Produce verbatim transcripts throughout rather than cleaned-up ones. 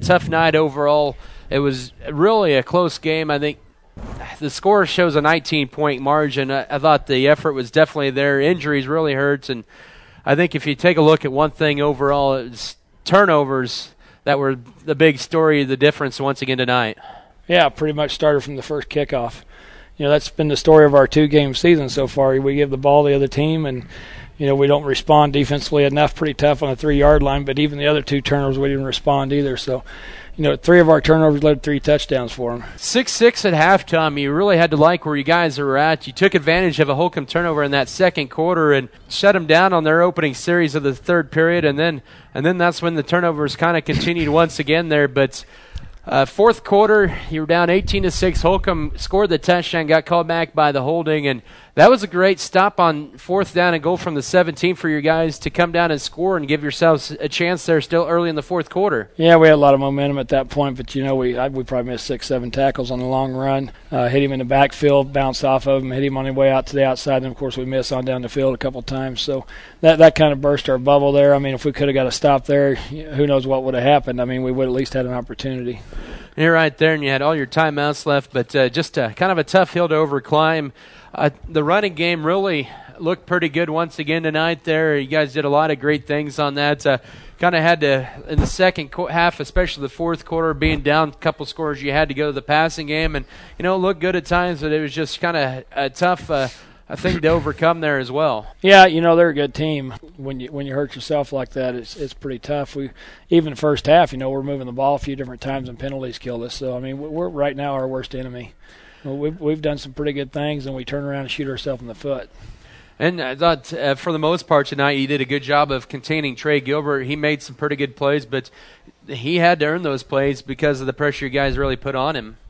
tough night overall. It was really a close game. I think the score shows a nineteen-point margin. I, I thought the effort was definitely there. Injuries really hurts, and I think if you take a look at one thing overall, it's turnovers that were the big story, the difference once again tonight. Yeah, pretty much started from the first kickoff. You know, that's been the story of our two-game season so far. We give the ball to the other team, and, you know, we don't respond defensively enough, pretty tough on the three-yard line, but even the other two turnovers, we didn't respond either. So, you know, three of our turnovers led to three touchdowns for them. six six at halftime. You really had to like where you guys were at. You took advantage of a Holcomb turnover in that second quarter and shut them down on their opening series of the third period, and then and then that's when the turnovers kind of continued once again there. But uh, fourth quarter, you were down eighteen to six. Holcomb scored the touchdown, got called back by the holding, and that was a great stop on fourth down and goal from the seventeen for your guys to come down and score and give yourselves a chance there still early in the fourth quarter. Yeah, we had a lot of momentum at that point, but, you know, we I, we probably missed six, seven tackles on the long run. Uh, hit him in the backfield, bounced off of him, hit him on his way out to the outside, and, of course, we missed on down the field a couple times. So that, that kind of burst our bubble there. I mean, if we could have got a stop there, who knows what would have happened. I mean, we would at least had an opportunity. You're right there, and you had all your timeouts left, but uh, just a, kind of a tough hill to overclimb. Uh, the running game really looked pretty good once again tonight there. You guys did a lot of great things on that. Uh, kind of had to, in the second co- half, especially the fourth quarter, being down a couple scores, you had to go to the passing game. And, you know, it looked good at times, but it was just kind of a tough uh, a thing to overcome there as well. Yeah, you know, they're a good team. When you when you hurt yourself like that, it's it's pretty tough. We even the first half, you know, we're moving the ball a few different times and penalties killed us. So, I mean, we're right now our worst enemy. Well, we've, we've done some pretty good things, and we turn around and shoot ourselves in the foot. And I thought, uh, for the most part tonight, you did a good job of containing Trey Gilbert. He made some pretty good plays, but he had to earn those plays because of the pressure you guys really put on him.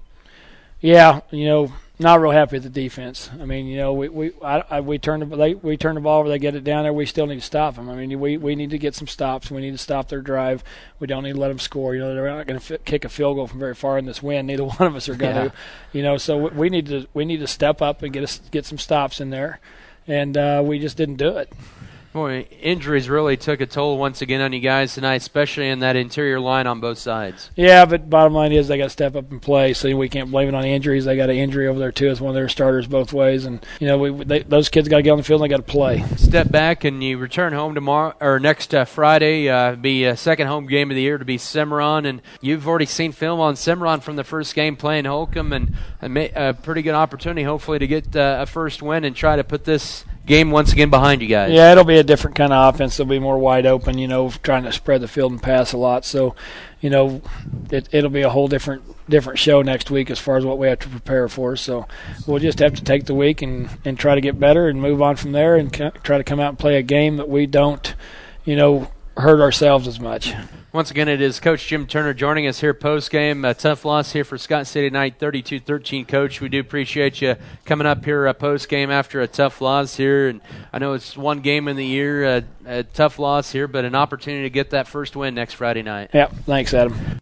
Yeah, you know, not real happy with the defense. I mean, you know, we we I, I, we turn the they, we turn the ball over, they get it down there. We still need to stop them. I mean, we we need to get some stops. We need to stop their drive. We don't need to let them score. You know, they're not going to f- kick a field goal from very far in this wind. Neither one of us are going to. Yeah. You know, so we need to we need to step up and get us get some stops in there, and uh, we just didn't do it. Boy, injuries really took a toll once again on you guys tonight, especially in that interior line on both sides. Yeah, but bottom line is they got to step up and play, so we can't blame it on the injuries. They got an injury over there, too. It's one of their starters both ways. And, you know, we they, those kids got to get on the field and they got to play. Step back and you return home tomorrow or next uh, Friday. Uh, be a second home game of the year to be Cimarron. And you've already seen film on Cimarron from the first game playing Holcomb, and a, a pretty good opportunity, hopefully, to get uh, a first win and try to put this game once again behind you guys. Yeah, it'll be a different kind of offense. It'll be more wide open, you know, trying to spread the field and pass a lot. So, you know, it, it'll be a whole different different show next week as far as what we have to prepare for. So we'll just have to take the week and, and try to get better and move on from there and c- try to come out and play a game that we don't, you know, hurt ourselves as much. Once again, it is Coach Jim Turner joining us here post-game. A tough loss here for Scott City tonight, thirty-two thirteen. Coach, we do appreciate you coming up here uh, post-game after a tough loss here. And I know it's one game in the year, uh, a tough loss here, but an opportunity to get that first win next Friday night. Yeah, thanks, Adam.